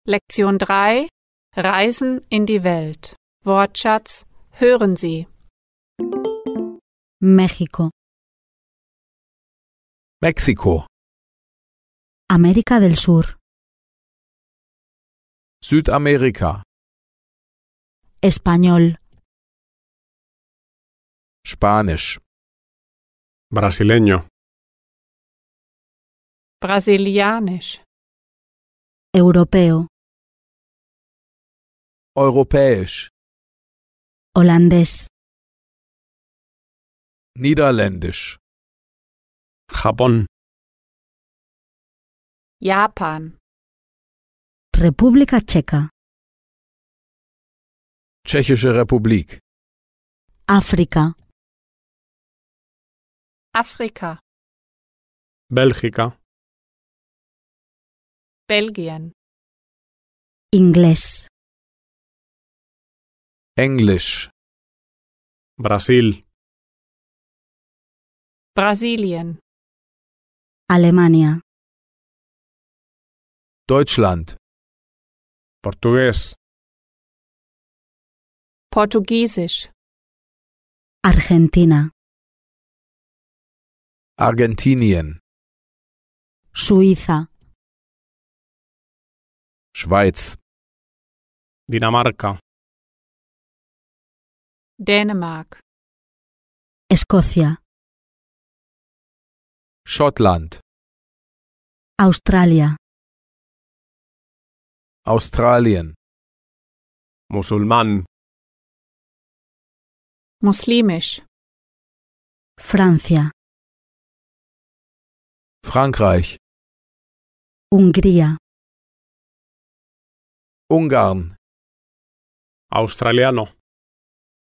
Lektion 3 Reisen in die Welt. Wortschatz hören Sie. México, Mexiko, América del Sur, Südamerika, Español, Spanisch, Brasileño, Brasilianisch, Europeo, Europäisch, Holandés, Niederländisch, Japón, Japan, República Checa, Tschechische Republik, África, Afrika, Bélgica, Belgien, Inglés, Englisch, Brasil, Brasilien, Alemania, Deutschland, Portugués, Portugiesisch, Argentina, Argentinien, Suiza, Schweiz, Dinamarca, Dänemark, Escocia, Schottland, Australia, Australien, Musulmán, muslimisch, Francia, Frankreich, Hungría, Ungarn, Australiano,